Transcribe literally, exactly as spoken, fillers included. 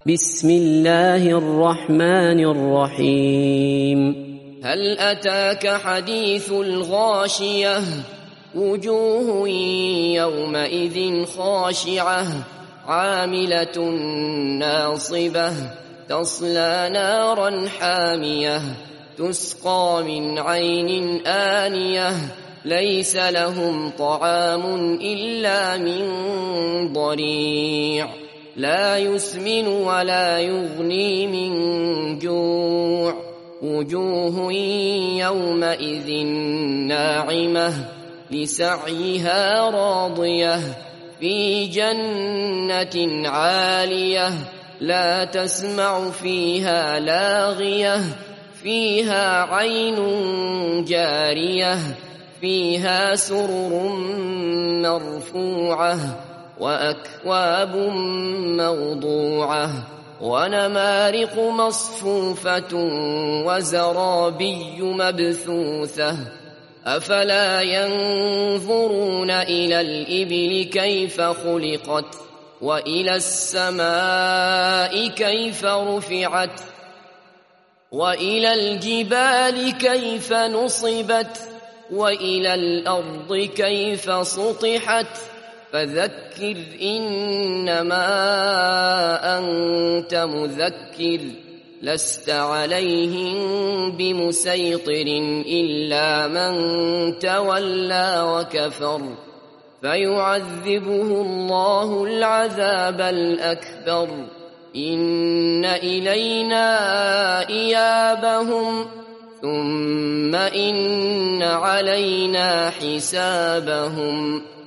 بسم الله الرحمن الرحيم هل أتاك حديث الغاشية وجوه يومئذ خاشعة عاملة ناصبة تصلى نارا حامية تسقى من عين آنية ليس لهم طعام إلا من ضريع لا يسمن ولا يغني من جوع وجوه يومئذ ناعمة لسعيها راضية في جنة عالية لا تسمع فيها لاغية فيها عين جارية فيها سرر مرفوعة وأكواب موضوعة ونمارق مصفوفة وزرابي مبثوثة أفلا ينظرون إلى الإبل كيف خلقت وإلى السماء كيف رفعت وإلى الجبال كيف نصبت وإلى الأرض كيف سطحت فذكر إنما أنت مذكر لست عليهم بمسيطر إلا من تولى وكفر فيعذبه الله العذاب الأكبر إن إلينا إيابهم ثم إن علينا حسابهم